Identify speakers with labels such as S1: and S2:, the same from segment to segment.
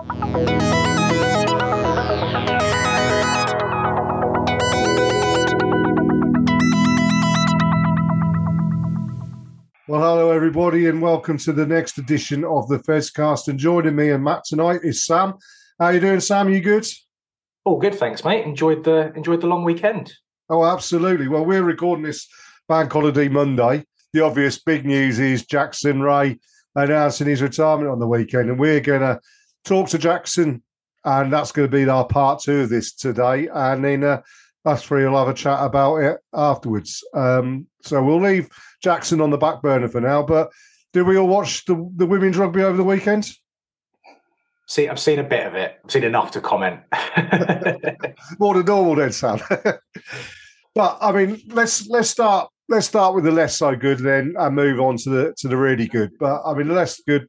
S1: Well, hello, everybody, and welcome to the next edition of the Fezcast. And joining me and Matt tonight is Sam. How you doing, Sam? You good?
S2: All good, thanks, mate. Enjoyed the long weekend.
S1: Oh, absolutely. Well, we're recording this Bank Holiday Monday. The obvious big news is Jackson Wray announcing his retirement on the weekend, and we're going to talk to Jackson, and that's going to be our part two of this today. And then us three will have a chat about it afterwards. So we'll leave Jackson on the back burner for now. But did we all watch the women's rugby over the weekend?
S2: See, I've seen a bit of it. I've seen enough to comment.
S1: More than normal, then, Sam. But I mean, let's start with the less so good, then, and move on to the really good. But I mean, the less good.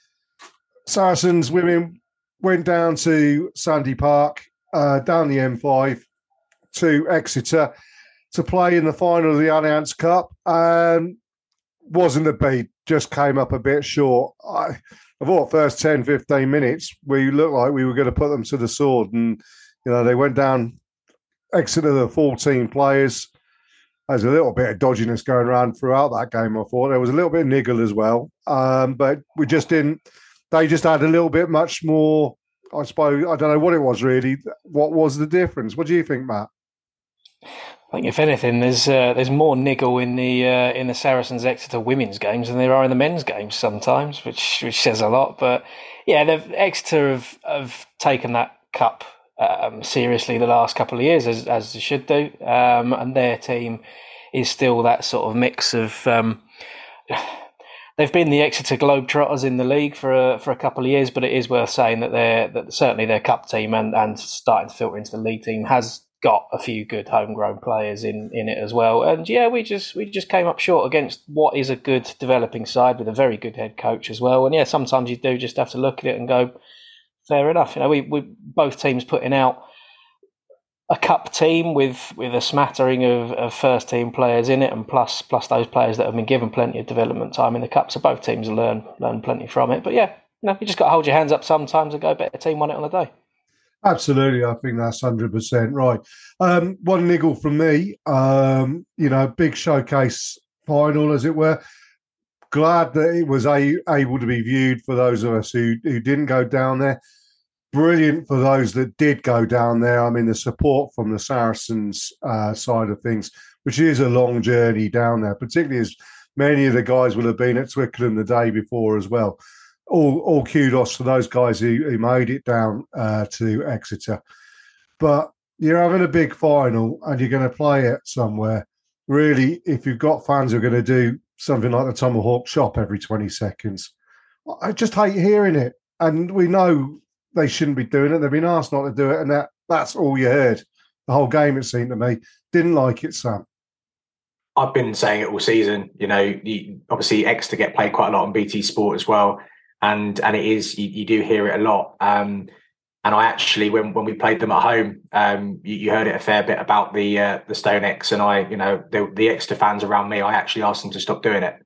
S1: Saracens women went down to Sandy Park, down the M5 to Exeter to play in the final of the Allianz Cup, and wasn't a beat. Just came up a bit short. I thought first 10, 15 minutes, we looked like we were going to put them to the sword. And, you know, they went down, Exeter, the 14 players. There's a little bit of dodginess going around throughout that game, I thought. There was a little bit of niggle as well. But we just didn't, they just had a little bit much more, I suppose, I don't know what it was really. What was the difference? What do you think, Matt?
S3: I think if anything, there's more niggle in the Saracens Exeter women's games than there are in the men's games sometimes, which says a lot. But yeah, Exeter have taken that cup seriously the last couple of years, as they should do, and their team is still that sort of mix of. They've been the Exeter Globetrotters in the league for a couple of years, but it is worth saying that certainly their cup team and starting to filter into the league team has got a few good homegrown players in it as well. And yeah, we just came up short against what is a good developing side with a very good head coach as well. And yeah, sometimes you do just have to look at it and go, fair enough. You know, we both teams putting out a cup team with a smattering of first team players in it, and plus those players that have been given plenty of development time in the cup. So both teams learn plenty from it. But yeah, you know, you just got to hold your hands up sometimes and go, better team won it on the day.
S1: Absolutely, I think that's 100% right. One niggle from me, you know, big showcase final, as it were. Glad that it was able to be viewed for those of us who didn't go down there. Brilliant for those that did go down there. I mean, the support from the Saracens side of things, which is a long journey down there, particularly as many of the guys will have been at Twickenham the day before as well. All kudos to those guys who made it down to Exeter. But you're having a big final and you're going to play it somewhere. Really, if you've got fans who are going to do something like the Tomahawk Chop every 20 seconds, I just hate hearing it. And we know they shouldn't be doing it. They've been asked not to do it. And that's all you heard. The whole game, it seemed to me. Didn't like it, Sam.
S2: I've been saying it all season. You know, obviously Exeter get played quite a lot on BT Sport as well. And it is, you do hear it a lot. And I actually, when we played them at home, you heard it a fair bit about the Stone X, and I, you know, the Exeter fans around me, I actually asked them to stop doing it.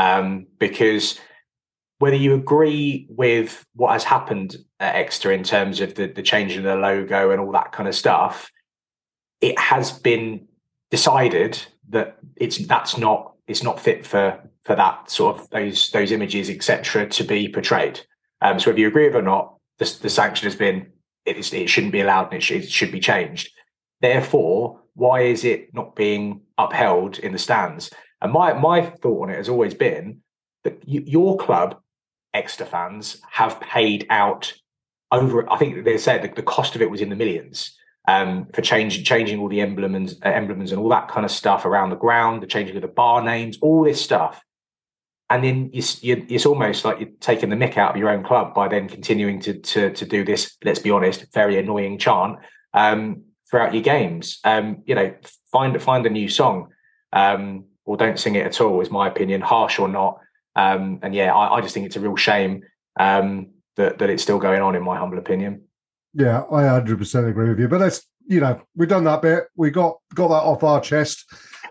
S2: Because whether you agree with what has happened at Exeter in terms of the change in the logo and all that kind of stuff, it has been decided that it's not fit for that sort of those images, etc., to be portrayed. So whether you agree with it or not, the sanction has been it shouldn't be allowed and it should be changed. Therefore, why is it not being upheld in the stands? And my thought on it has always been that your club, Exeter fans, have paid out over. I think they said the cost of it was in the millions. For changing all the emblems and all that kind of stuff around the ground, the changing of the bar names, all this stuff. And then it's almost like you're taking the mick out of your own club by then continuing to do this, let's be honest, very annoying chant throughout your games. You know, find a new song, or don't sing it at all, is my opinion, harsh or not. And yeah, I just think it's a real shame that it's still going on, in my humble opinion.
S1: Yeah, I 100% agree with you. But let's, you know, we've done that bit. We got that off our chest.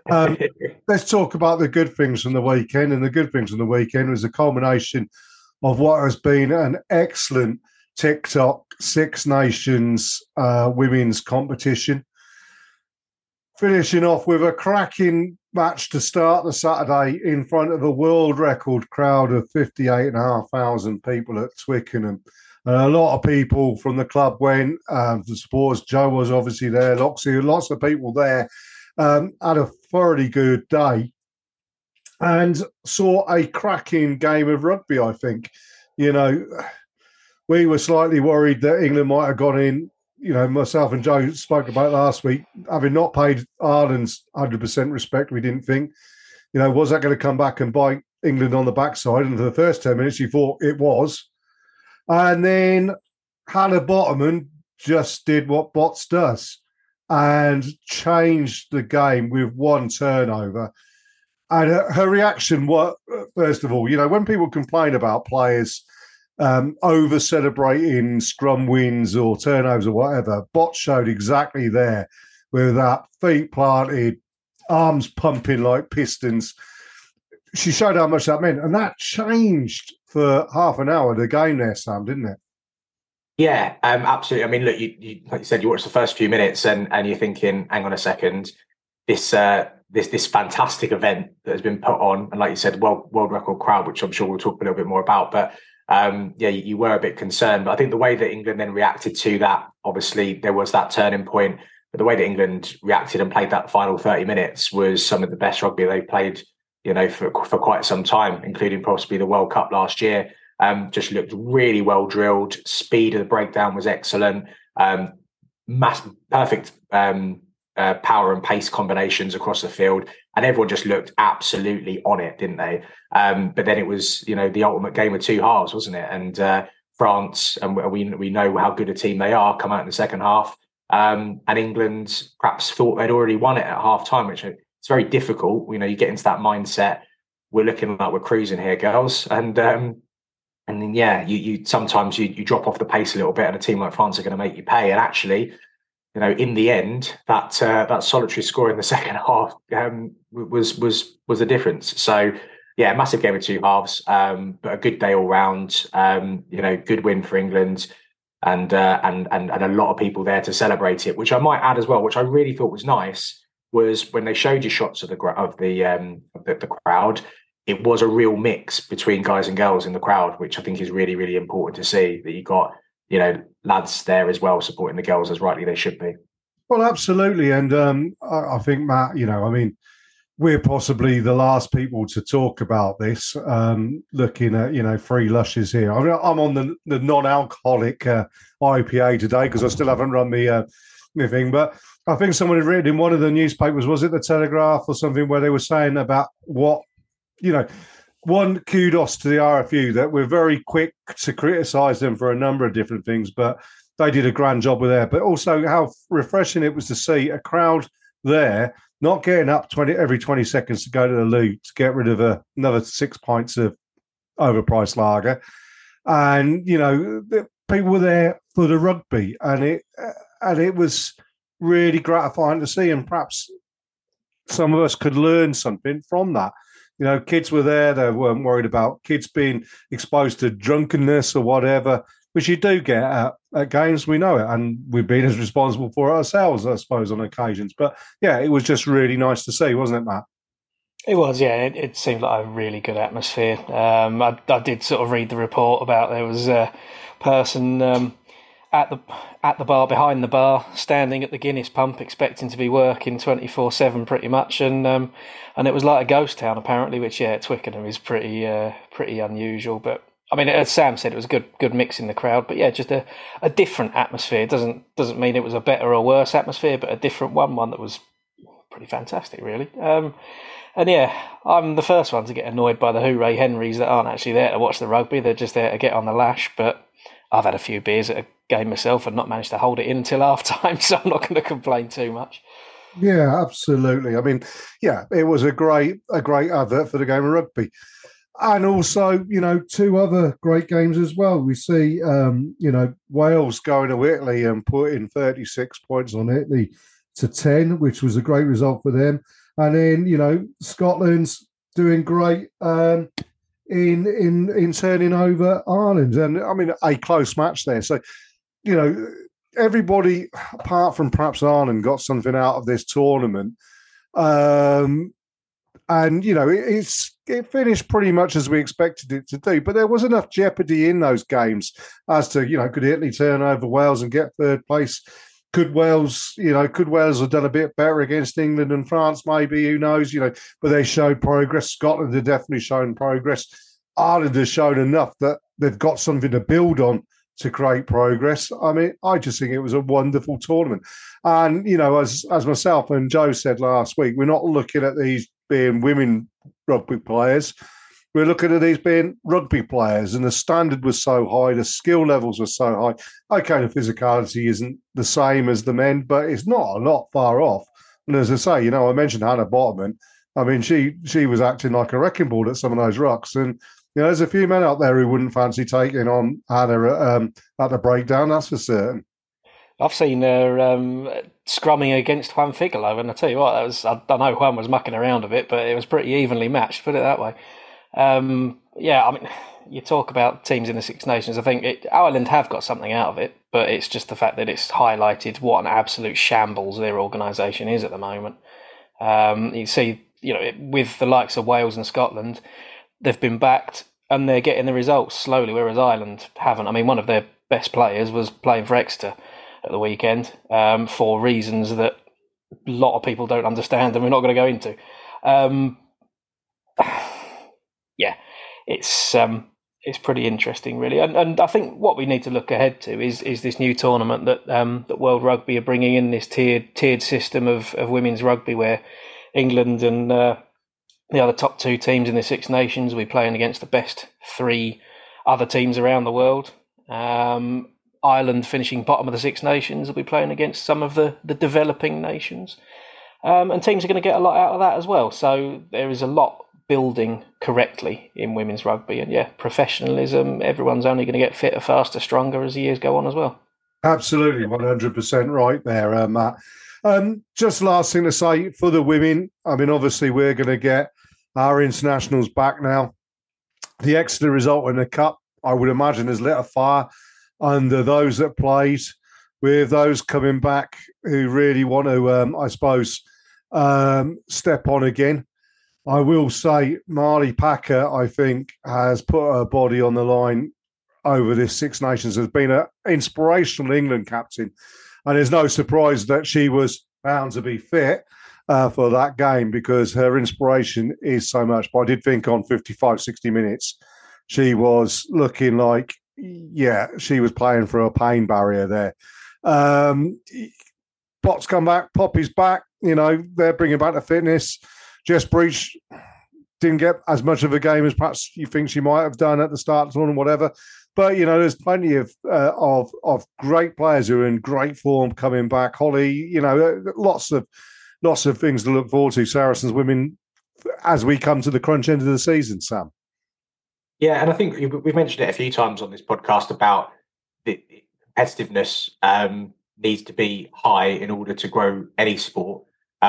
S1: Let's talk about the good things from the weekend. And the good things from the weekend was a culmination of what has been an excellent TikTok Six Nations women's competition. Finishing off with a cracking match to start the Saturday in front of a world record crowd of 58,500 people at Twickenham. And a lot of people from the club went. The supporters, Joe was obviously there, Loxie, lots of people there. Had a thoroughly good day and saw a cracking game of rugby, I think. You know, we were slightly worried that England might have gone in. You know, myself and Joe spoke about last week, having not paid Ireland's 100% respect, we didn't think, you know, was that going to come back and bite England on the backside? And for the first 10 minutes, you thought it was. And then Hannah Bottoman just did what Bots does and changed the game with one turnover. And her reaction was, first of all, you know, when people complain about players over celebrating scrum wins or turnovers or whatever, Bot showed exactly there with that feet planted, arms pumping like pistons. She showed how much that meant, and that changed for half an hour the game there, Sam, didn't it?
S2: Yeah, absolutely. I mean, look, you like you said, you watched the first few minutes and you're thinking, hang on a second, this fantastic event that has been put on, and like you said, world record crowd, which I'm sure we'll talk a little bit more about, but yeah, you were a bit concerned. But I think the way that England then reacted to that, obviously there was that turning point, but the way that England reacted and played that final 30 minutes was some of the best rugby they played, you know, for quite some time, including possibly the World Cup last year. Just looked really well drilled. Speed of the breakdown was excellent. Perfect power and pace combinations across the field, and everyone just looked absolutely on it, didn't they? But then it was, you know, the ultimate game of two halves, wasn't it? And France, and we know how good a team they are, come out in the second half, and England perhaps thought they'd already won it at half time, which it's very difficult. You know, you get into that mindset. We're looking like we're cruising here, girls, and then yeah, you sometimes you drop off the pace a little bit, and a team like France are going to make you pay. And actually, you know, in the end, that solitary score in the second half was the difference. So yeah, massive game of two halves, but a good day all round. You know, good win for England, and a lot of people there to celebrate it. Which I might add as well, which I really thought was nice, was when they showed you shots of the crowd. It was a real mix between guys and girls in the crowd, which I think is really, really important to see, that you got, you know, lads there as well supporting the girls as rightly they should be.
S1: Well, absolutely. And I think, Matt, you know, I mean, we're possibly the last people to talk about this, looking at, you know, free lushes here. I mean, I'm on the non-alcoholic IPA today because I still haven't run my thing. But I think someone had written in one of the newspapers, was it the Telegraph or something, where they were saying about what, you know, one, kudos to the RFU that we're very quick to criticise them for a number of different things, but they did a grand job with that. But also how refreshing it was to see a crowd there not getting up every 20 seconds to go to the loo to get rid of another 6 pints of overpriced lager. And, you know, people were there for the rugby, and it was really gratifying to see. And perhaps some of us could learn something from that. You know, kids were there. They weren't worried about kids being exposed to drunkenness or whatever, which you do get at games. We know it, and we've been as responsible for it ourselves, I suppose, on occasions. But yeah, it was just really nice to see, wasn't it, Matt?
S3: It was, yeah. It seemed like a really good atmosphere. I did sort of read the report about there was a person at the bar, behind the bar, standing at the Guinness pump, expecting to be working 24/7 pretty much, and it was like a ghost town apparently, which at Twickenham is pretty unusual. But I mean, as Sam said, it was a good mix in the crowd. But yeah, just a different atmosphere. It doesn't mean it was a better or worse atmosphere, but a different one that was pretty fantastic, really. And yeah, I'm the first one to get annoyed by the Hooray Henrys that aren't actually there to watch the rugby. They're just there to get on the lash. But I've had a few beers at a game myself and not managed to hold it in until half time, so I'm not going to complain too much.
S1: Yeah, absolutely. I mean, yeah, it was a great advert for the game of rugby. And also, you know, two other great games as well. We see, you know, Wales going to Italy and putting 36 points on Italy to 10, which was a great result for them. And then, you know, Scotland's doing great in turning over Ireland, and I mean a close match there. So everybody apart from perhaps Ireland got something out of this tournament. And it finished pretty much as we expected it to do, but there was enough jeopardy in those games as to could Italy turn over Wales and get third place? Could Wales have done a bit better against England and France? Maybe, who knows? But they showed progress. Scotland had definitely shown progress. Ireland has shown enough that they've got something to build on to create progress. I mean, I just think it was a wonderful tournament. And, as myself and Joe said last week, we're not looking at these being women rugby players. We're looking at these being rugby players, and the standard was so high, the skill levels were so high. Okay, the physicality isn't the same as the men, but it's not a lot far off. And as I say, I mentioned Hannah Bottomon. I mean, she was acting like a wrecking ball at some of those rucks. And, there's a few men out there who wouldn't fancy taking on Hannah at the breakdown, that's for certain.
S3: I've seen her scrumming against Juan Figalo, and I tell you what, I don't know, Juan was mucking around a bit, but it was pretty evenly matched, put it that way. I mean, you talk about teams in the Six Nations, I think Ireland have got something out of it, but it's just the fact that it's highlighted what an absolute shambles their organisation is at the moment. You see, with the likes of Wales and Scotland, they've been backed and they're getting the results slowly, whereas Ireland haven't. I mean, one of their best players was playing for Exeter at the weekend for reasons that a lot of people don't understand and we're not going to go into. It's pretty interesting, really. And I think what we need to look ahead to is this new tournament that World Rugby are bringing in, this tiered system of women's rugby where England and the other top two teams in the Six Nations will be playing against the best three other teams around the world. Ireland, finishing bottom of the Six Nations, will be playing against some of the developing nations. And teams are going to get a lot out of that as well. So there is a lot building correctly in women's rugby. And professionalism, everyone's only going to get fitter, faster, stronger as the years go on as well.
S1: Absolutely, 100% right there, Matt. Just last thing to say for the women, I mean, obviously we're going to get our internationals back now. The Exeter result in the Cup, I would imagine, has lit a fire under those that played, with those coming back who really want to, step on again. I will say Marley Packer, I think, has put her body on the line over this Six Nations, has been an inspirational England captain. And there's no surprise that she was bound to be fit for that game because her inspiration is so much. But I did think on 55, 60 minutes, she was looking like, she was playing for a pain barrier there. Pot's come back, Poppy's back. They're bringing back the fitness. Jess Breach didn't get as much of a game as perhaps you think she might have done at the start of the tournament, whatever. But, there's plenty of great players who are in great form coming back. Holly, lots of things to look forward to, Saracens women, as we come to the crunch end of the season, Sam.
S2: Yeah, and I think we've mentioned it a few times on this podcast about the competitiveness needs to be high in order to grow any sport.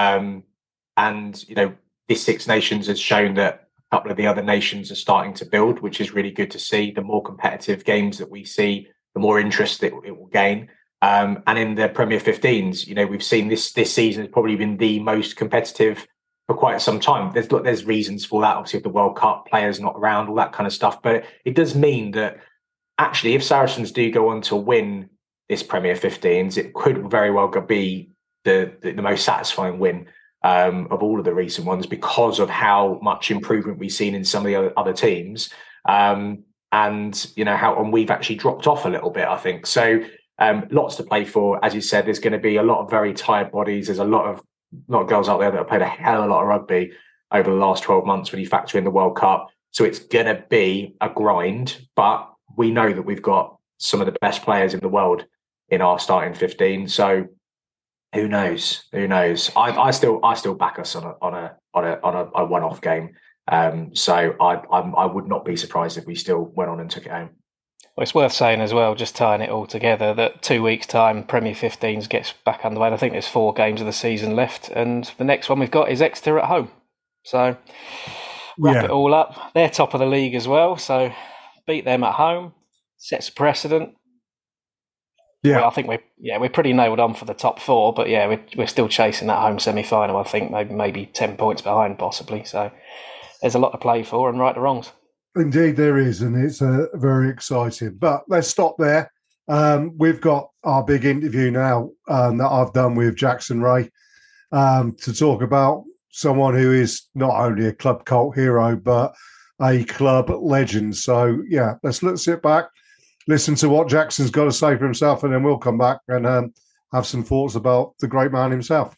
S2: This Six Nations has shown that a couple of the other nations are starting to build, which is really good to see. The more competitive games that we see, the more interest it will gain. And in the Premier 15s, we've seen this season has probably been the most competitive for quite some time. There's reasons for that, obviously, with the World Cup, players not around, all that kind of stuff. But it does mean that actually, if Saracens do go on to win this Premier 15s, it could very well be the most satisfying win of all of the recent ones because of how much improvement we've seen in some of the other teams, and we've actually dropped off a little bit, I think. So lots to play for. As you said, there's going to be a lot of very tired bodies. There's a lot of girls out there that have played a hell of a lot of rugby over the last 12 months when you factor in the World Cup. So it's going to be a grind, but we know that we've got some of the best players in the world in our starting 15. So who knows? I still back us on a one-off game. So I would not be surprised if we still went on and took it home.
S3: Well, it's worth saying as well, just tying it all together, that 2 weeks' time, Premier 15s gets back underway. I think there's 4 games of the season left, and the next one we've got is Exeter at home. So wrap it all up. They're top of the league as well, so beat them at home sets a precedent. Yeah, well, I think we're pretty nailed on for the top 4, but yeah, we're still chasing that home semi-final. I think maybe 10 points behind possibly. So there's a lot to play for and right the wrongs.
S1: Indeed, there is, and it's very exciting. But let's stop there. We've got our big interview now that I've done with Jackson Ray to talk about someone who is not only a club cult hero but a club legend. So yeah, let's sit back, listen to what Jackson's got to say for himself, and then we'll come back and have some thoughts about the great man himself.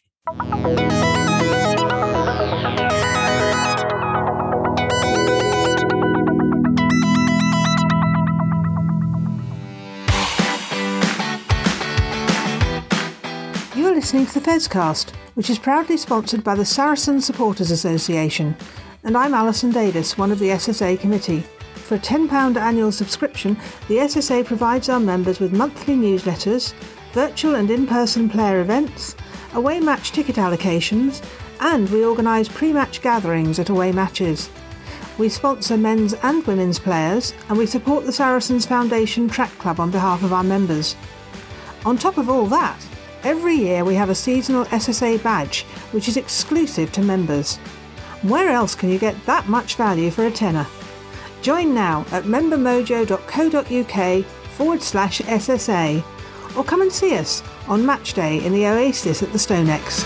S4: You're listening to the Fezcast, which is proudly sponsored by the Saracen Supporters Association, and I'm Alison Davis, one of the SSA committee. For a £10 annual subscription, the SSA provides our members with monthly newsletters, virtual and in-person player events, away match ticket allocations, and we organise pre-match gatherings at away matches. We sponsor men's and women's players, and we support the Saracens Foundation Track Club on behalf of our members. On top of all that, every year we have a seasonal SSA badge, which is exclusive to members. Where else can you get that much value for a tenner? Join now at membermojo.co.uk/SSA, or come and see us on match day in the Oasis at the Stonex.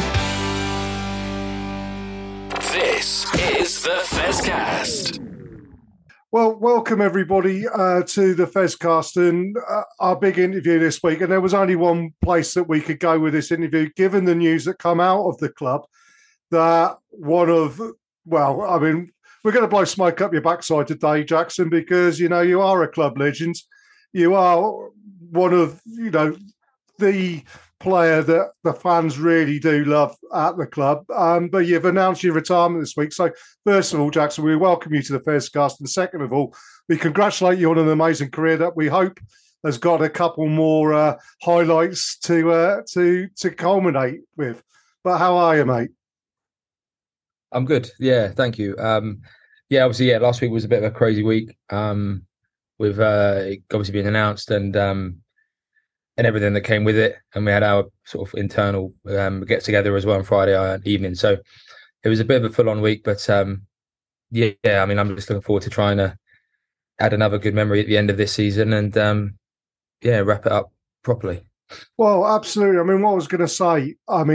S5: This is the Fezcast.
S1: Well, welcome everybody to the Fezcast and our big interview this week. And there was only one place that we could go with this interview, given the news that come out of the club, that we're going to blow smoke up your backside today, Jackson, because, you are a club legend. You are one of, the player that the fans really do love at the club. But you've announced your retirement this week. So first of all, Jackson, we welcome you to the Fezcast. And second of all, we congratulate you on an amazing career that we hope has got a couple more highlights to culminate with. But how are you, mate?
S6: I'm good. Yeah, thank you. Obviously, last week was a bit of a crazy week. With obviously being announced and everything that came with it, and we had our sort of internal get together as well on Friday evening. So it was a bit of a full on week, but I'm just looking forward to trying to add another good memory at the end of this season and wrap it up properly.
S1: Well, absolutely. I mean, what I was going to say,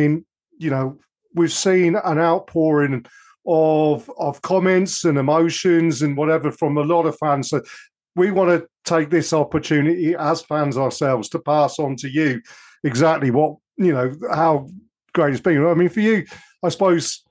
S1: we've seen an outpouring of comments and emotions and whatever from a lot of fans. So we want to take this opportunity as fans ourselves to pass on to you exactly what, how great it's been. I mean, for you, I suppose,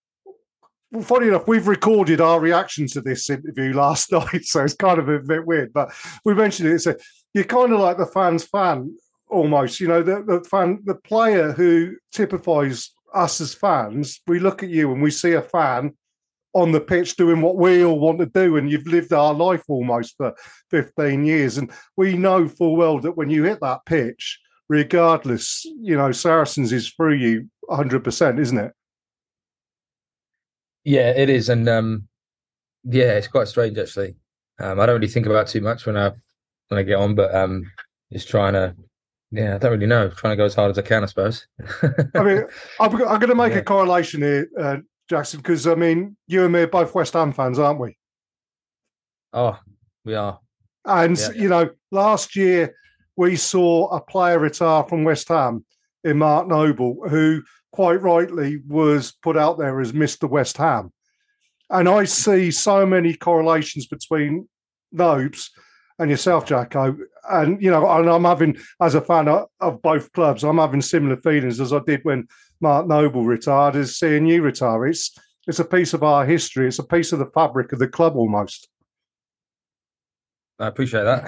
S1: funny enough, we've recorded our reaction to this interview last night, so it's kind of a bit weird, but we mentioned it. So you're kind of like the fan's fan almost, the player who typifies us as fans. We look at you and we see a fan on the pitch doing what we all want to do, and you've lived our life almost for 15 years. And we know full well that when you hit that pitch, regardless, Saracens is through you 100%, isn't it?
S6: Yeah, it is. And it's quite strange, actually. I don't really think about it too much when I get on, but just trying to, I don't really know. Trying to go as hard as I can, I suppose.
S1: I mean, I'm going to make a correlation here, Jackson, because, you and me are both West Ham fans, aren't we?
S6: Oh, we are.
S1: And, last year we saw a player retire from West Ham in Mark Noble, who quite rightly was put out there as Mr. West Ham. And I see so many correlations between Nobes and yourself, Jacko. And, and I'm having, as a fan of both clubs, I'm having similar feelings as I did when Mark Noble retired, as seeing you retire. It's a piece of our history. It's a piece of the fabric of the club almost.
S6: I appreciate that.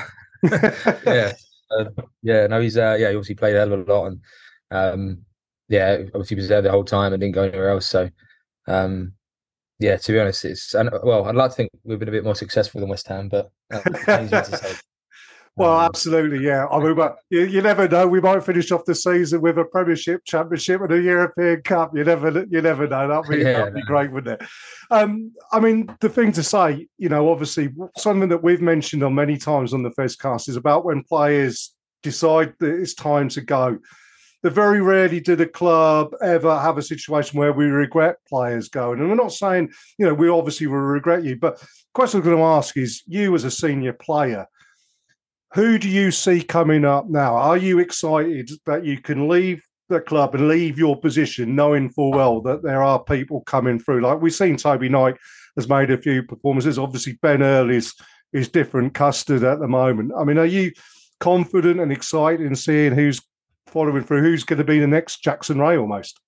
S6: He obviously played a hell of a lot, and obviously was there the whole time and didn't go anywhere else. So, to be honest, I'd like to think we've been a bit more successful than West Ham, but easier to say.
S1: Well, absolutely, yeah. I mean, but you never know. We might finish off the season with a Premiership, Championship, and a European Cup. You never know. That'd be great, wouldn't it? I mean, the thing to say, obviously, something that we've mentioned on many times on the Fezcast is about when players decide that it's time to go. That very rarely did a club ever have a situation where we regret players going. And we're not saying, we obviously will regret you. But the question I'm going to ask is, you as a senior player, who do you see coming up now? Are you excited that you can leave the club and leave your position knowing full well that there are people coming through? Like we've seen Toby Knight has made a few performances. Obviously, Ben Earl is different custard at the moment. I mean, are you confident and excited in seeing who's following through, who's going to be the next Jackson Ray almost?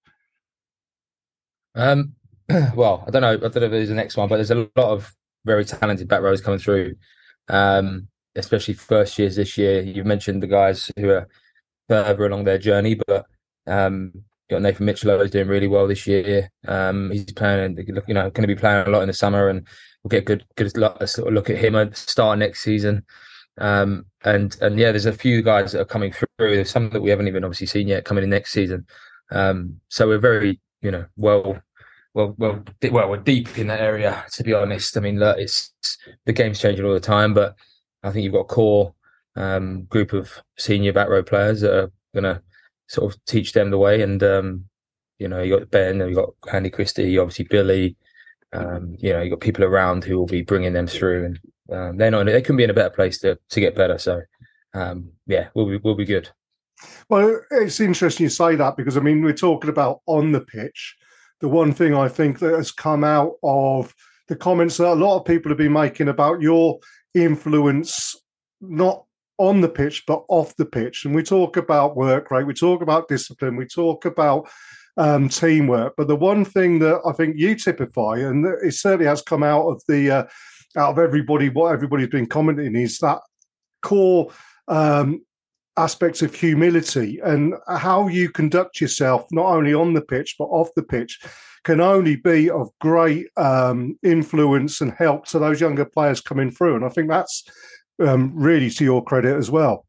S6: Well, I don't know if there's the next one, but there's a lot of very talented back rows coming through, especially first years this year. You've mentioned the guys who are further along their journey, but got Nathan Mitchell is doing really well this year. He's playing, going to be playing a lot in the summer, and we'll get good sort of look at him at the start next season. And yeah, there's a few guys that are coming through. There's some that we haven't even obviously seen yet coming in next season. So we're very, we're deep in that area, to be honest. I mean, look, the game's changing all the time, but I think you've got a core group of senior back row players that are going to sort of teach them the way. And you got Ben, you got Andy Christie, obviously Billy. You got people around who will be bringing them through, and they can be in a better place to get better. So we'll be good.
S1: Well, it's interesting you say that, because I mean, we're talking about on the pitch. The one thing I think that has come out of the comments that a lot of people have been making about your influence, not on the pitch, but off the pitch. And we talk about work rate, we talk about discipline, we talk about teamwork. But the one thing that I think you typify, and it certainly has come out of everybody, what everybody's been commenting, is that core aspects of humility, and how you conduct yourself, not only on the pitch, but off the pitch, can only be of great influence and help to those younger players coming through. And I think that's really to your credit as well.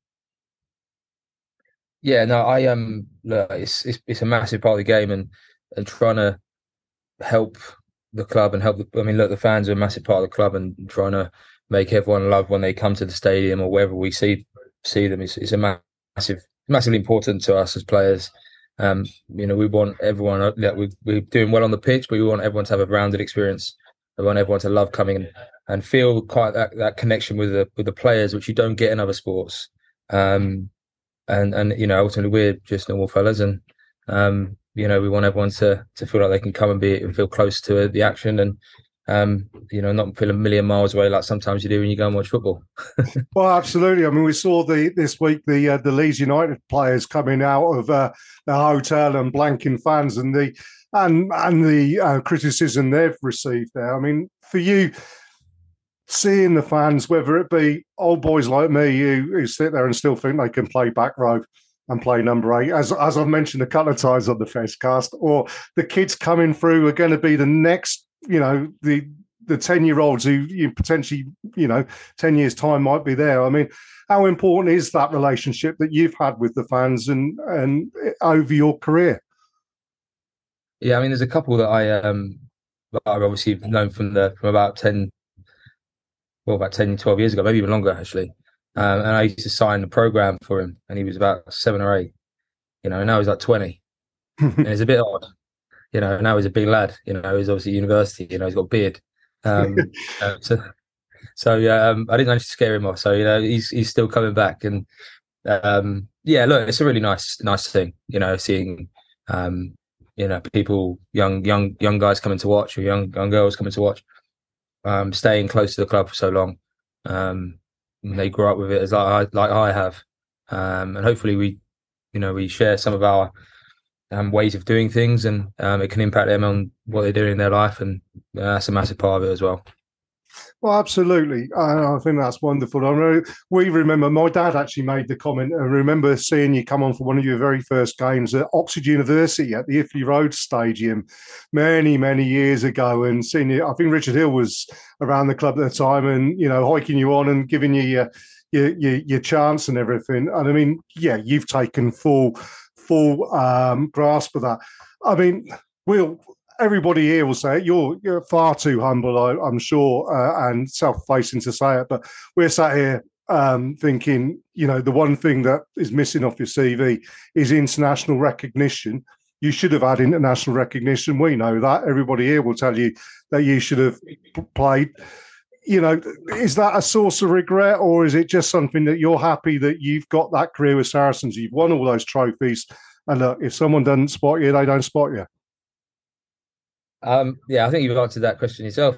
S6: Yeah, no, look, it's a massive part of the game, and trying to help the club and the fans are a massive part of the club, and trying to make everyone love when they come to the stadium or wherever we see them is a massively important to us as players. We want everyone we're doing well on the pitch, but we want everyone to have a rounded experience. We want everyone to love coming and feel quite that connection with the players, which you don't get in other sports. And ultimately we're just normal fellas, and we want everyone to feel like they can come and feel close to the action, and not feel a million miles away like sometimes you do when you go and watch football.
S1: Well, absolutely. I mean, we saw this week the Leeds United players coming out of the hotel and blanking fans, and the criticism they've received there. I mean, for you, seeing the fans, whether it be old boys like me who sit there and still think they can play back row and play number 8, as I've mentioned a couple of times on the Fezcast, or the kids coming through are going to be the next, the 10-year-olds who you potentially, 10 years' time might be there. I mean, how important is that relationship that you've had with the fans and over your career?
S6: Yeah, I mean, there's a couple that I've obviously known from about 10, 12 years ago, maybe even longer, actually. And I used to sign the program for him, and he was about 7 or 8, and now he's like 20. And it's a bit odd, now he's a big lad, he's obviously at university, he's got a beard. I didn't manage to scare him off. So, he's still coming back. And look, it's a really nice thing, seeing, people, young guys coming to watch, or young girls coming to watch, staying close to the club for so long. They grow up with it as like I have. And hopefully we share some of our ways of doing things, and it can impact them on what they're doing in their life, and that's a massive part of it as well.
S1: Well, absolutely. I think that's wonderful. I know we remember, my dad actually made the comment, I remember seeing you come on for one of your very first games at Oxford University at the Iffley Road Stadium many, many years ago, and seeing you, I think Richard Hill was around the club at the time, and, hiking you on and giving you your chance and everything. And I mean, yeah, you've taken full grasp of that. I mean, everybody here will say it. You're far too humble, I'm sure, and self-facing to say it. But we're sat here thinking, the one thing that is missing off your CV is international recognition. You should have had international recognition. We know that. Everybody here will tell you that you should have played. Is that a source of regret, or is it just something that you're happy that you've got that career with Saracens? You've won all those trophies. And look, if someone doesn't spot you, they don't spot you.
S6: Yeah, I think you've answered that question yourself.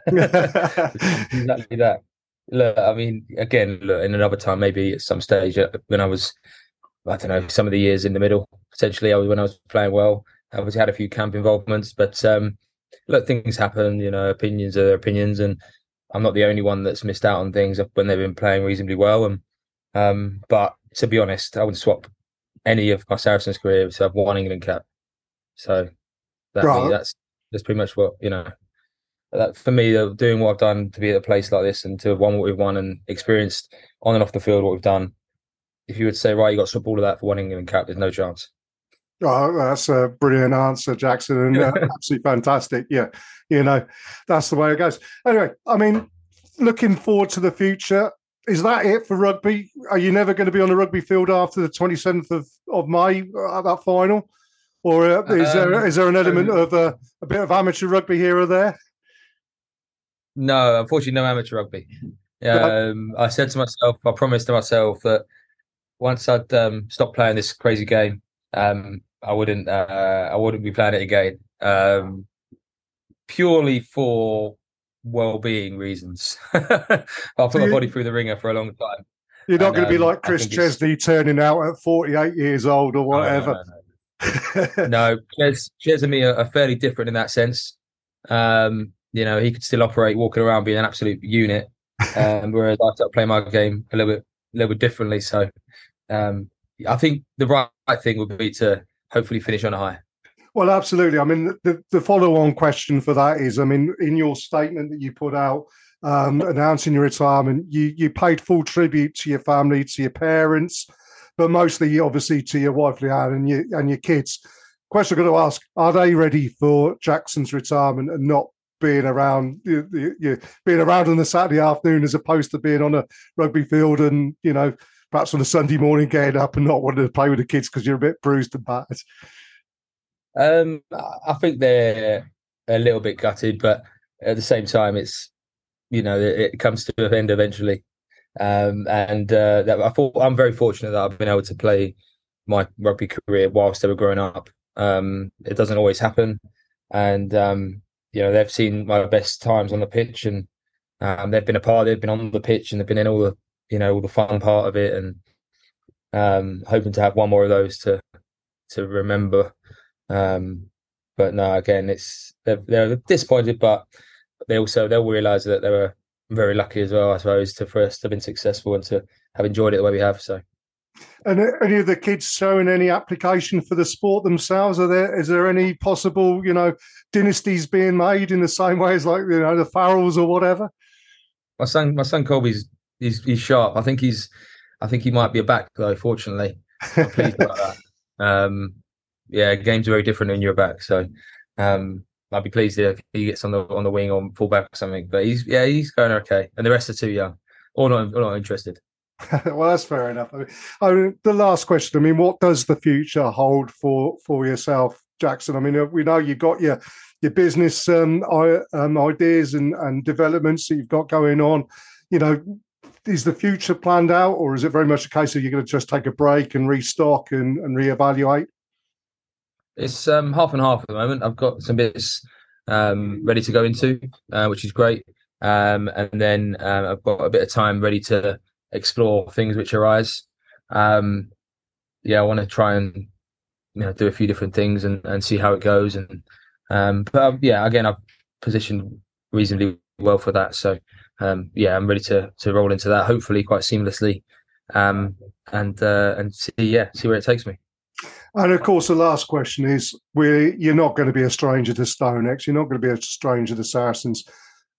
S6: Exactly that. Look, I mean, again, in another time, maybe at some stage when I was, I don't know, some of the years in the middle, potentially when I was playing well, I obviously had a few camp involvements, but look, things happen, opinions are opinions, and I'm not the only one that's missed out on things when they've been playing reasonably well. And but to be honest, I wouldn't swap any of my Saracens career to have one England cap. So that's pretty much what, that for me, doing what I've done to be at a place like this and to have won what we've won and experienced on and off the field what we've done. If you would say, right, you got to swap all of that for one England cap, there's no chance.
S1: Oh, that's a brilliant answer, Jackson, and absolutely fantastic. Yeah, that's the way it goes. Anyway, I mean, looking forward to the future. Is that it for rugby? Are you never going to be on the rugby field after the 27th of May at that final? Or is there an element of a bit of amateur rugby here or there?
S6: No, unfortunately, no amateur rugby. I said to myself, I promised to myself that once I'd stopped playing this crazy game, I wouldn't be playing it again, purely for well-being reasons. I'll put my body through the ringer for a long time.
S1: You're not going to be like Chris Chesney turning out at 48 years old or whatever.
S6: No, Ches and me are fairly different in that sense. He could still operate, walking around, being an absolute unit, whereas I start playing my game a little bit differently. So I think the right thing would be to hopefully finish on a high.
S1: Well, absolutely. I mean, the follow-on question for that is, I mean, in your statement that you put out announcing your retirement, you paid full tribute to your family, to your parents, but mostly, obviously, to your wife, Leanne, and your kids. Question I've got to ask, are they ready for Jackson's retirement and not being around being around on the Saturday afternoon as opposed to being on a rugby field and, perhaps on a Sunday morning getting up and not wanting to play with the kids because you're a bit bruised and battered?
S6: I think they're a little bit gutted, but at the same time, it's it comes to an end eventually. I'm very fortunate that I've been able to play my rugby career whilst they were growing up. It doesn't always happen, and they've seen my best times on the pitch, and they've been on the pitch, and they've been in all the fun part of it, and hoping to have one more of those to remember. But no, again, they're disappointed, but they'll realise that they were very lucky as well, I suppose, for us to have been successful and to have enjoyed it the way we have. So,
S1: and any of the kids showing any application for the sport themselves? Is there any possible dynasties being made in the same way as like the Farrells or whatever?
S6: My son Colby's he's sharp. I think he might be a back though. Fortunately, I'm pleased about that. Games are very different when you're back, so I'd be pleased if he gets on the wing or fullback or something. But he's going okay, and the rest are too young or not interested.
S1: Well, that's fair enough. I mean, the last question. I mean, what does the future hold for yourself, Jackson? I mean, we know you've got your business ideas and developments that you've got going on. Is the future planned out, or is it very much a case of you're going to just take a break and restock and reevaluate?
S6: It's half and half at the moment. I've got some bits ready to go into, which is great. And then I've got a bit of time ready to explore things which arise. I want to try and do a few different things and see how it goes. And again, I've positioned reasonably well for that. So I'm ready to roll into that, hopefully quite seamlessly, and see where it takes me.
S1: And of course, the last question is: you're not going to be a stranger to StoneX. You're not going to be a stranger to Saracens.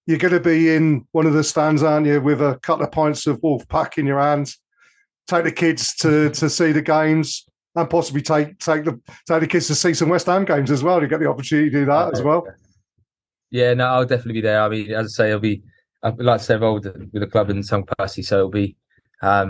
S1: you're going to be in one of the stands, aren't you, with a couple of pints of Wolfpack in your hands, take the kids to see the games, and possibly take the kids to see some West Ham games as well. You get the opportunity to do that as well.
S6: Yeah, no, I'll definitely be there. I mean, as I say, I'd like to stay involved with the club in some capacity, so it'll be, I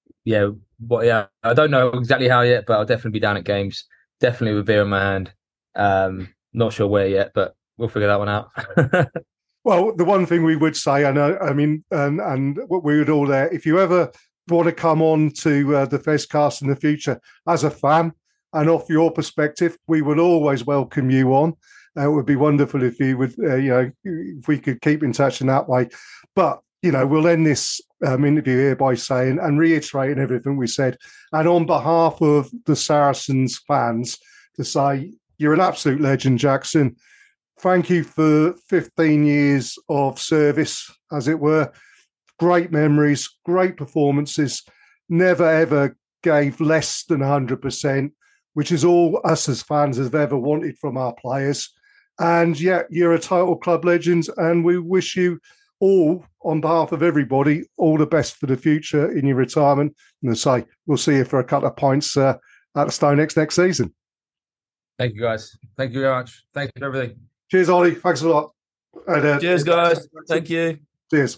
S6: don't know exactly how yet, but I'll definitely be down at games, definitely with beer in my hand. Not sure where yet, but we'll figure that one out.
S1: Well, the one thing we would say, and what we would all there, if you ever want to come on to the Fezcast in the future as a fan and off your perspective, we would always welcome you on. It would be wonderful if you would, if we could keep in touch in that way. But, we'll end this interview here by saying and reiterating everything we said. And on behalf of the Saracens fans, to say, you're an absolute legend, Jackson. Thank you for 15 years of service, as it were. Great memories, great performances, never ever gave less than 100%, which is all us as fans have ever wanted from our players. And yeah, you're a total club legend, and we wish you all, on behalf of everybody, all the best for the future in your retirement. And as I say, we'll see you for a couple of pints at the StoneX next season.
S6: Thank you, guys. Thank you very much. Thank you for everything.
S1: Cheers, Ollie. Thanks a lot. And,
S7: cheers, guys. Thank you.
S1: Cheers.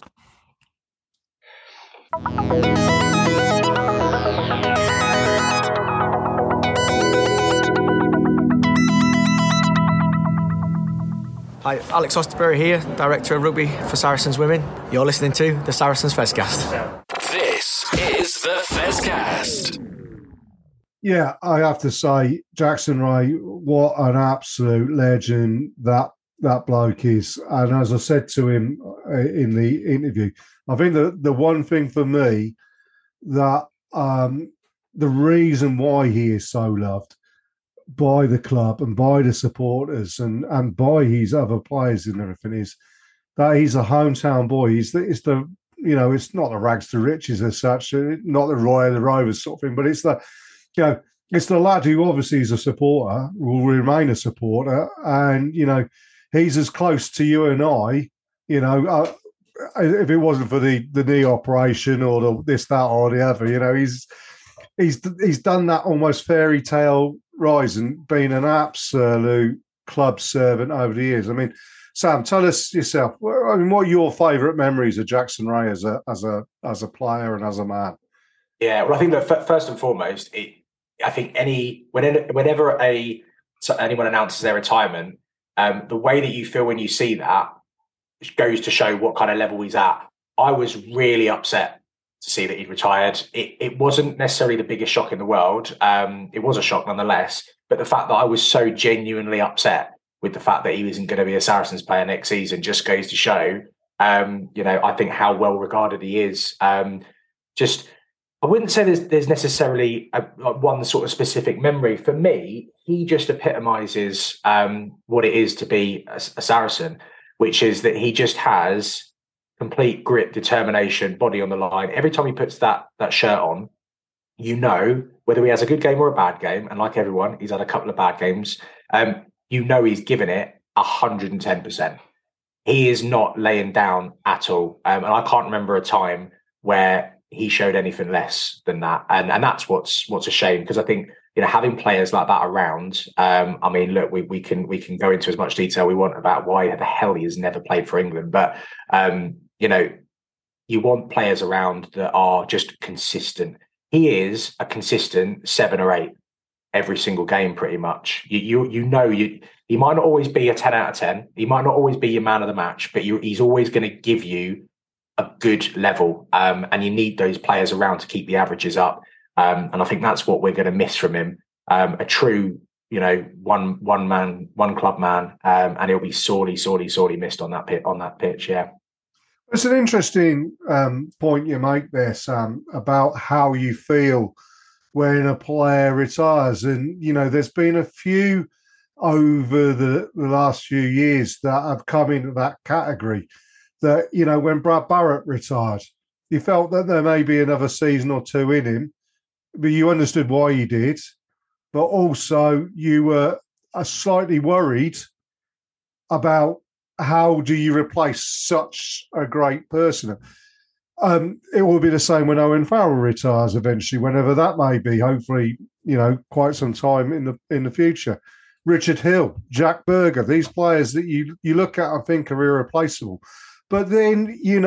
S8: Hi, Alex Osterbury here, Director of Rugby for Saracens Women. You're listening to the Saracens Fezcast.
S5: This is the Fezcast.
S1: Yeah, I have to say, Jackson Ray, what an absolute legend that bloke is. And as I said to him in the interview, I think the one thing for me that the reason why he is so loved by the club and by the supporters and by his other players and everything is that he's a hometown boy. It's the it's not the rags to riches as such, not the Roy of the Rovers sort of thing, but it's the it's the lad who obviously is a supporter, will remain a supporter, and he's as close to you and I. If it wasn't for the knee operation or the this, that, or the other, he's done that almost fairy tale rise and been an absolute club servant over the years. I mean, Sam, tell us yourself. I mean, what are your favourite memories of Jackson Ray as a player and as a man?
S2: Yeah, well, I think that first and foremost, I think whenever anyone announces their retirement, the way that you feel when you see that goes to show what kind of level he's at. I was really upset to see that he'd retired. It wasn't necessarily the biggest shock in the world. It was a shock nonetheless, but the fact that I was so genuinely upset with the fact that he wasn't going to be a Saracens player next season just goes to show, I think how well regarded he is. I wouldn't say there's necessarily one sort of specific memory. For me, he just epitomises what it is to be a Saracen, which is that he just has complete grit, determination, body on the line. Every time he puts that shirt on, whether he has a good game or a bad game, and like everyone, he's had a couple of bad games, he's given it 110%. He is not laying down at all. And I can't remember a time where he showed anything less than that. And that's what's a shame, because I think, having players like that around, look, we can go into as much detail we want about why the hell he has never played for England. But, you want players around that are just consistent. He is a consistent 7 or 8 every single game, pretty much. He might not always be a 10 out of 10. He might not always be your man of the match, but he's always going to give you a good level. And you need those players around to keep the averages up. And I think that's what we're going to miss from him. A true, one club man. And he'll be sorely missed on that pitch. Yeah.
S1: It's an interesting point you make there, Sam, about how you feel when a player retires. And, there's been a few over the last few years that have come into that category that, when Brad Barrett retired, you felt that there may be another season or two in him, but you understood why he did. But also you were slightly worried about how do you replace such a great person? It will be the same when Owen Farrell retires eventually, whenever that may be. Hopefully, quite some time in the future. Richard Hill, Jack Berger, these players that you look at and think are irreplaceable. But then,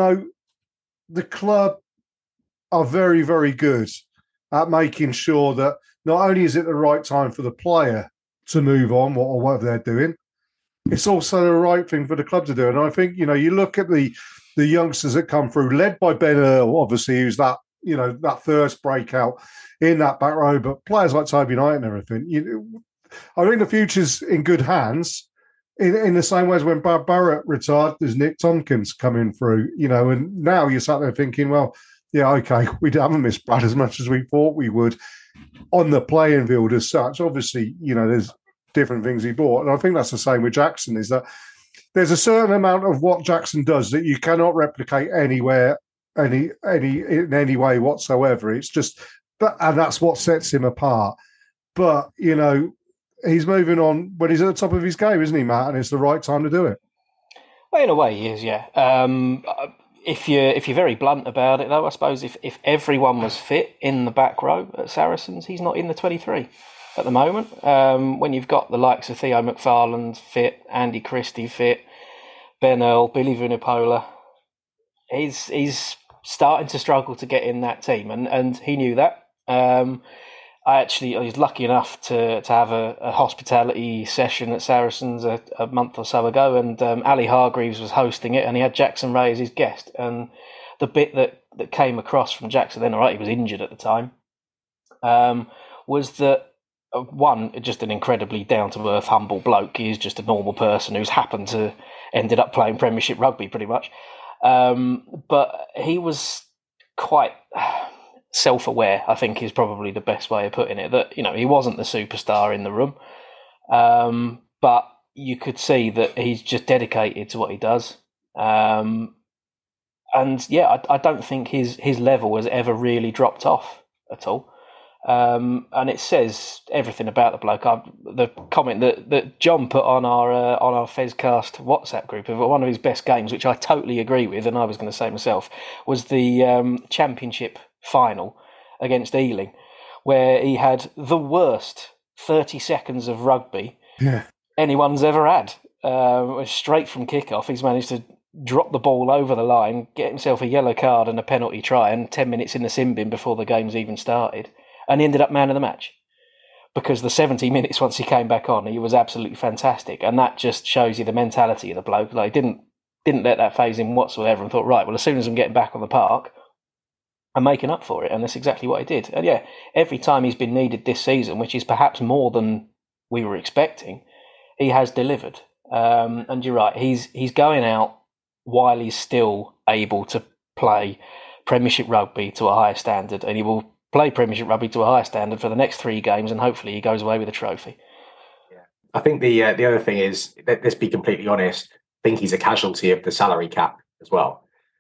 S1: the club are very, very good at making sure that not only is it the right time for the player to move on or whatever they're doing, it's also the right thing for the club to do. And I think, you look at the youngsters that come through, led by Ben Earl, obviously, who's that, that first breakout in that back row, but players like Toby Knight and everything. I think the future's in good hands in the same way as when Brad Barrett retired, there's Nick Tompkins coming through, and now you're sat there thinking, well, yeah, okay, we haven't missed Brad as much as we thought we would on the playing field as such. Obviously, there's different things he brought. And I think that's the same with Jackson, is that there's a certain amount of what Jackson does that you cannot replicate anywhere, in any way whatsoever. It's just, and that's what sets him apart. But, he's moving on when he's at the top of his game, isn't he, Matt? And it's the right time to do it.
S3: Well, in a way, he is, yeah. If you're very blunt about it, though, I suppose if everyone was fit in the back row at Saracens, he's not in the 23 at the moment. When you've got the likes of Theo McFarland fit, Andy Christie fit, Ben Earl, Billy Vunipola, he's starting to struggle to get in that team, and he knew that. I was lucky enough to have a hospitality session at Saracens a month or so ago, and Ali Hargreaves was hosting it, and he had Jackson Ray as his guest. And the bit that came across from Jackson, then, all right, he was injured at the time, was that, one, just an incredibly down-to-earth, humble bloke. He's just a normal person who's happened to ended up playing Premiership rugby, pretty much. But he was quite self-aware, I think, is probably the best way of putting it. That, he wasn't the superstar in the room, but you could see that he's just dedicated to what he does. And yeah, I don't think his level has ever really dropped off at all. And it says everything about the bloke. The comment that John put on our Fezcast WhatsApp group of one of his best games, which I totally agree with, and I was going to say myself, was the Championship final against Ealing, where he had the worst 30 seconds of rugby anyone's ever had. Straight from kickoff, he's managed to drop the ball over the line, get himself a yellow card and a penalty try, and 10 minutes in the sin bin before the game's even started. And he ended up man of the match, because the 70 minutes once he came back on, he was absolutely fantastic. And that just shows you the mentality of the bloke. Like, didn't let that phase him whatsoever, and thought, right, well, as soon as I'm getting back on the park, I'm making up for it. And that's exactly what he did. And yeah, every time he's been needed this season, which is perhaps more than we were expecting, he has delivered. And you're right, he's going out while he's still able to play Premiership rugby to a higher standard, and he will play Premiership rugby to a higher standard for the next 3 games, and hopefully he goes away with a trophy.
S2: Yeah, I think the other thing is, let's be completely honest, I think he's a casualty of the salary cap as well.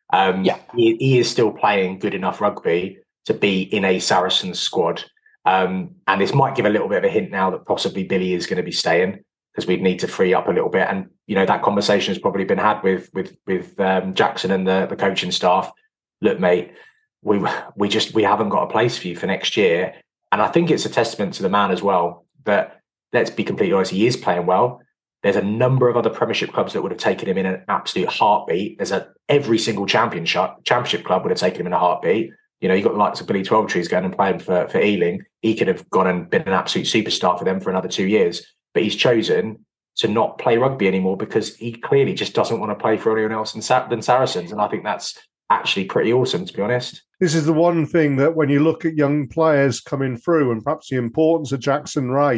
S2: He is still playing good enough rugby to be in a Saracens squad, and this might give a little bit of a hint now that possibly Billy is going to be staying, because we'd need to free up a little bit. And that conversation has probably been had with Jackson and the coaching staff. Look, mate, we haven't got a place for you for next year. And I think it's a testament to the man as well, that, let's be completely honest, he is playing well. There's a number of other Premiership clubs that would have taken him in an absolute heartbeat. Every single Championship club would have taken him in a heartbeat. You've got the likes of Billy Twelvetrees going and playing for Ealing. He could have gone and been an absolute superstar for them for another 2 years. But he's chosen to not play rugby anymore because he clearly just doesn't want to play for anyone else than Saracens. And I think that's actually pretty awesome, to be honest.
S1: This is the one thing that when you look at young players coming through, and perhaps the importance of Jackson Ray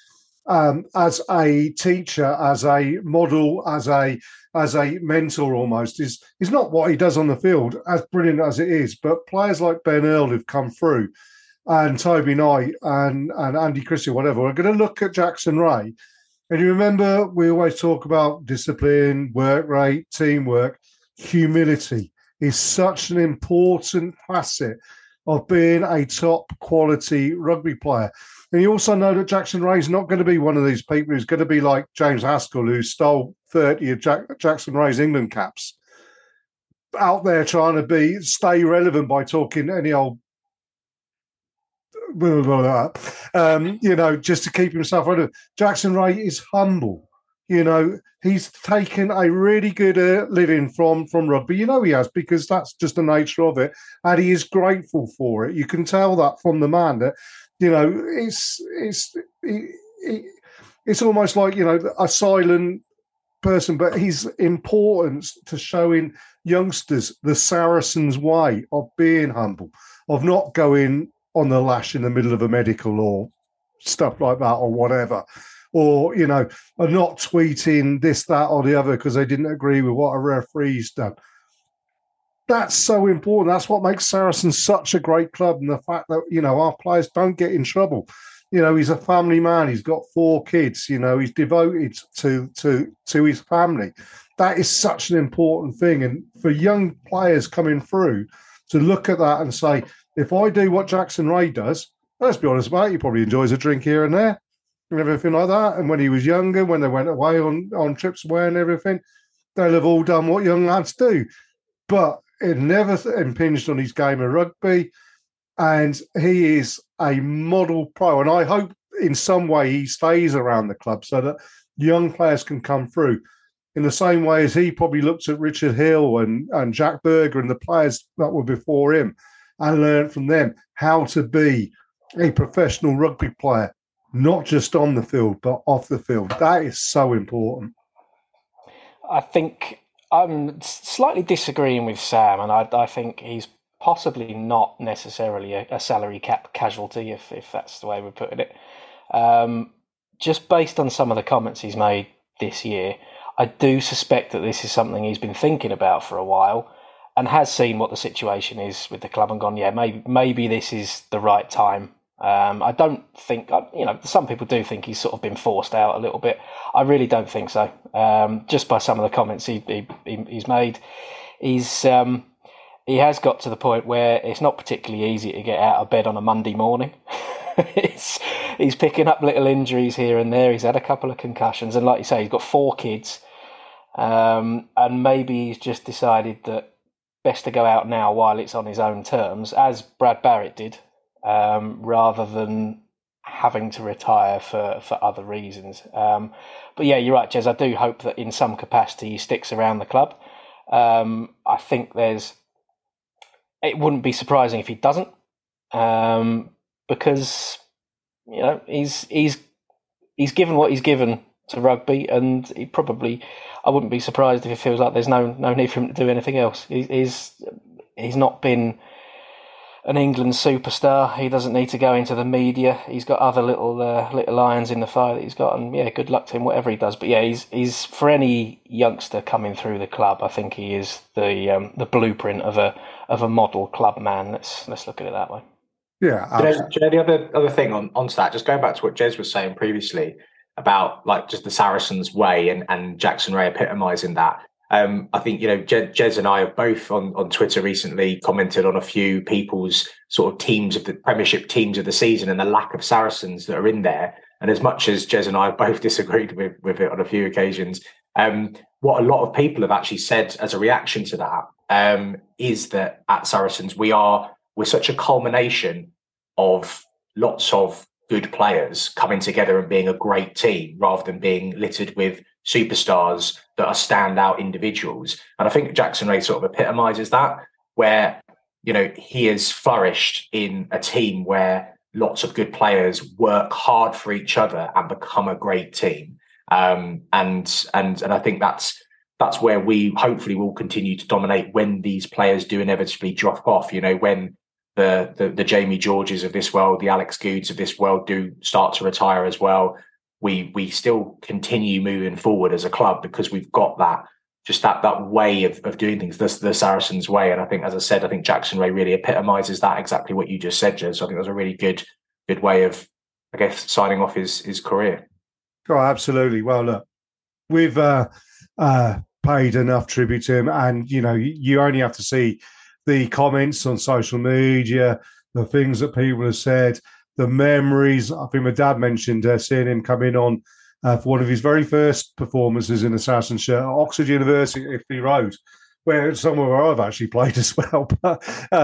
S1: as a teacher, as a model, as a mentor almost, is not what he does on the field, as brilliant as it is. But players like Ben Earl who've come through, and Toby Knight and Andy Christie, whatever, are going to look at Jackson Ray. And you remember, we always talk about discipline, work rate, teamwork. Humility is such an important facet of being a top quality rugby player. And you also know that Jackson Ray's not going to be one of these people who's going to be like James Haskell, who stole 30 of Jackson Ray's England caps, out there trying to stay relevant by talking any old just to keep himself relevant. Jackson Ray is humble. He's taken a really good living from rugby. He has, because that's just the nature of it, and he is grateful for it. You can tell that from the man that it's almost like a silent person, but his importance to showing youngsters the Saracens way of being humble, of not going on the lash in the middle of a medical or stuff like that or whatever. Or, are not tweeting this, that, or the other because they didn't agree with what a referee's done. That's so important. That's what makes Saracens such a great club, and the fact that, our players don't get in trouble. He's a family man. He's got 4 kids. He's devoted to his family. That is such an important thing. And for young players coming through to look at that and say, if I do what Jackson Ray does, let's be honest about it, he probably enjoys a drink here and there and everything like that. And when he was younger, when they went away on trips away and everything, they'll have all done what young lads do. But it never impinged on his game of rugby. And he is a model pro. And I hope in some way he stays around the club so that young players can come through in the same way as he probably looked at Richard Hill and Jack Berger and the players that were before him and learned from them how to be a professional rugby player, not just on the field, but off the field. That is so important.
S3: I think I'm slightly disagreeing with Sam, and I think he's possibly not necessarily a salary cap casualty, if that's the way we're putting it. Just based on some of the comments he's made this year, I do suspect that this is something he's been thinking about for a while and has seen what the situation is with the club and gone, yeah, maybe this is the right time. I don't think, some people do think he's sort of been forced out a little bit. I really don't think so. Just by some of the comments he's made, he has got to the point where it's not particularly easy to get out of bed on a Monday morning. He's picking up little injuries here and there. He's had a couple of concussions, and like you say, he's got 4 kids, and maybe he's just decided that best to go out now while it's on his own terms, as Brad Barrett did, rather than having to retire for other reasons. But yeah, you're right, Jez. I do hope that in some capacity he sticks around the club. I think it wouldn't be surprising if he doesn't, because he's given what he's given to rugby, and I wouldn't be surprised if it feels like there's no need for him to do anything else. He's not been an England superstar. He doesn't need to go into the media. He's got other little irons in the fire that he's got, and yeah, good luck to him, whatever he does. But yeah, he's for any youngster coming through the club, I think he is the blueprint of a model club man. Let's look at it that way.
S1: Yeah.
S2: The other thing on that, just going back to what Jez was saying previously about like just the Saracens way and Jackson Ray epitomising that. I think, Jez and I have both on Twitter recently commented on a few people's sort of teams of the Premiership teams of the season and the lack of Saracens that are in there. And as much as Jez and I have both disagreed with it on a few occasions, what a lot of people have actually said as a reaction to that is that at Saracens we're such a culmination of lots of good players coming together and being a great team rather than being littered with superstars that are standout individuals. And I think Jackson Ray sort of epitomises that, where, he has flourished in a team where lots of good players work hard for each other and become a great team. And I think that's where we hopefully will continue to dominate when these players do inevitably drop off, when the Jamie Georges of this world, the Alex Goods of this world do start to retire as well. We still continue moving forward as a club because we've got that way of doing things, the Saracens way. And I think, as I said, Jackson Ray really epitomises that, exactly what you just said, Jez. So I think that was a really good way of, I guess, signing off his career.
S1: Oh, absolutely. Well, look, we've paid enough tribute to him, and you only have to see the comments on social media, the things that people have said, the memories. I think my dad mentioned seeing him come in on for one of his very first performances in the Saracen shirt at Oxford University at Iffley Road, where somewhere where I've actually played as well. But,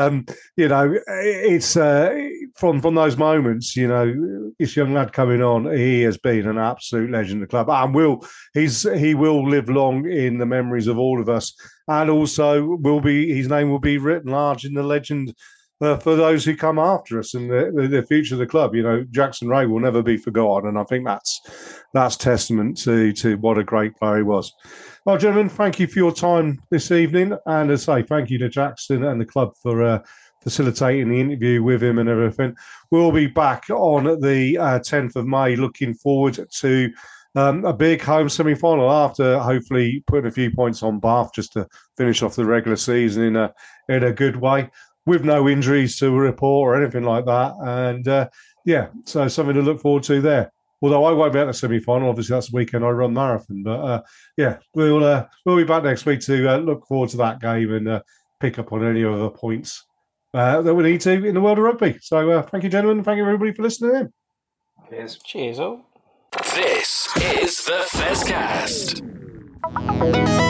S1: it's from those moments, this young lad coming on, he has been an absolute legend of the club. And he will live long in the memories of all of us. And also his name will be written large in the legend for those who come after us and the future of the club. Jackson Ray will never be forgotten. And I think that's testament to what a great player he was. Well, gentlemen, thank you for your time this evening. And as I say, thank you to Jackson and the club for facilitating the interview with him and everything. We'll be back on the 10th of May, looking forward to a big home semi-final after hopefully putting a few points on Bath just to finish off the regular season in a good way, with no injuries to report or anything like that. And so something to look forward to there. Although I won't be at the semi-final, obviously that's the weekend I run marathon. But we'll be back next week to look forward to that game and pick up on any other points that we need to in the world of rugby. So thank you, gentlemen. Thank you, everybody, for listening in.
S3: Cheers all.
S5: This is the Fezcast.